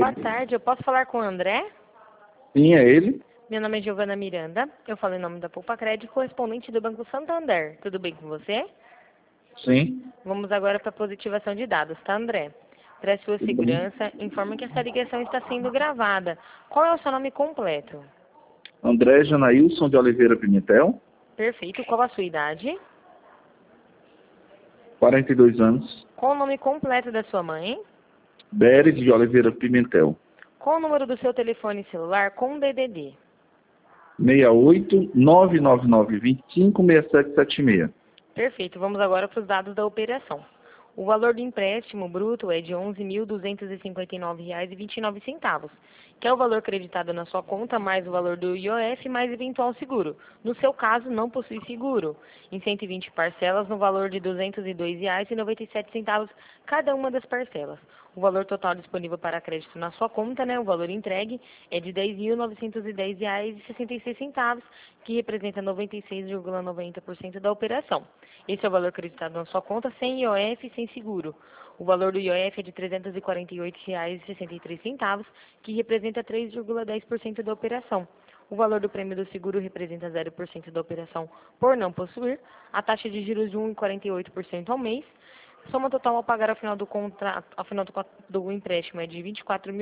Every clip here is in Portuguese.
Boa tarde, eu posso falar com o André? Sim, é ele. Meu nome é Giovana Miranda, eu falo em nome da Poupa Crédito, correspondente do Banco Santander. Tudo bem com você? Sim. Vamos agora para a positivação de dados, tá, André? Para sua Tudo bem. segurança, informe que essa ligação está sendo gravada. Qual é o seu nome completo? André Janailson de Oliveira Pimentel, Perfeito. Qual a sua idade? 42 anos. Qual o nome completo da sua mãe? Beres de Oliveira Pimentel, Qual o número do seu telefone celular com DDD? 68 999 25 6776. Perfeito. Vamos agora para os dados da operação. O valor do empréstimo bruto é de R$ 11.259,29, que é o valor creditado na sua conta mais o valor do IOF mais eventual seguro. No seu caso, não possui seguro. Em 120 parcelas, no valor de R$ 202,97 cada uma das parcelas. O valor total disponível para crédito na sua conta, o valor entregue, é de R$ 10.910,66, que representa 96,90% da operação. Esse é o valor acreditado na sua conta sem IOF e sem seguro. O valor do IOF é de R$ 348,63, que representa 3,10% da operação. O valor do prêmio do seguro representa 0% da operação por não possuir. A taxa de juros de 1,48% ao mês. Soma total ao pagar ao final do contrato, ao final do empréstimo é de R$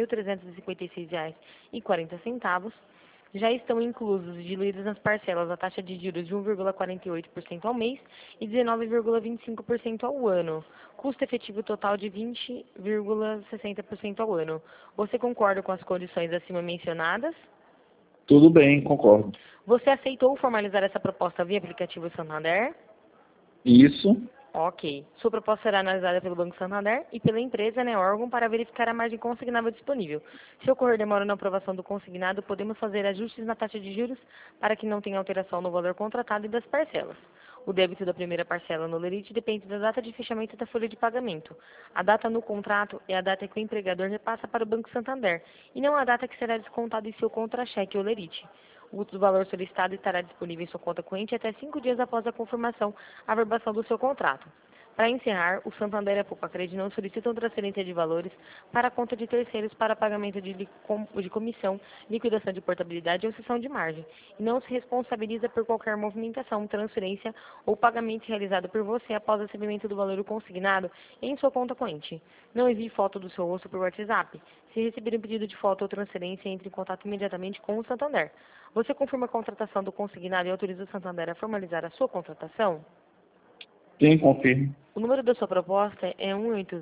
24.356,40. Já estão inclusos e diluídos nas parcelas a taxa de juros de 1,48% ao mês e 19,25% ao ano. Custo efetivo total de 20,60% ao ano. Você concorda com as condições acima mencionadas? Tudo bem, concordo. Você aceitou formalizar essa proposta via aplicativo Santander? Isso. Ok. Sua proposta será analisada pelo Banco Santander e pela empresa, órgão, para verificar a margem consignável disponível. Se ocorrer demora na aprovação do consignado, podemos fazer ajustes na taxa de juros para que não tenha alteração no valor contratado e das parcelas. O débito da primeira parcela no Lerite depende da data de fechamento da folha de pagamento. A data no contrato é a data que o empregador repassa para o Banco Santander e não a data que será descontada em seu contra-cheque ou Lerite. O valor solicitado estará disponível em sua conta corrente até 5 dias após a confirmação, averbação do seu contrato. Para encerrar, o Santander e a Poupa Crédito não solicitam transferência de valores para a conta de terceiros para pagamento de comissão, liquidação de portabilidade ou cessão de margem, e não se responsabiliza por qualquer movimentação, transferência ou pagamento realizado por você após o recebimento do valor consignado em sua conta corrente. Não envie foto do seu rosto por WhatsApp. Se receber um pedido de foto ou transferência, entre em contato imediatamente com o Santander. Você confirma a contratação do consignado e autoriza o Santander a formalizar a sua contratação? Sim, confirmo. O número da sua proposta é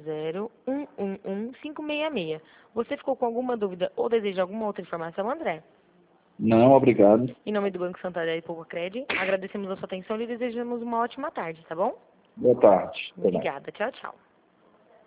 180-111-566. Você ficou com alguma dúvida ou deseja alguma outra informação, André? Não, obrigado. Em nome do Banco Santander e Poupa Crédito, agradecemos a sua atenção e lhe desejamos uma ótima tarde, tá bom? Boa tarde. Até mais. Obrigada. Tchau, tchau.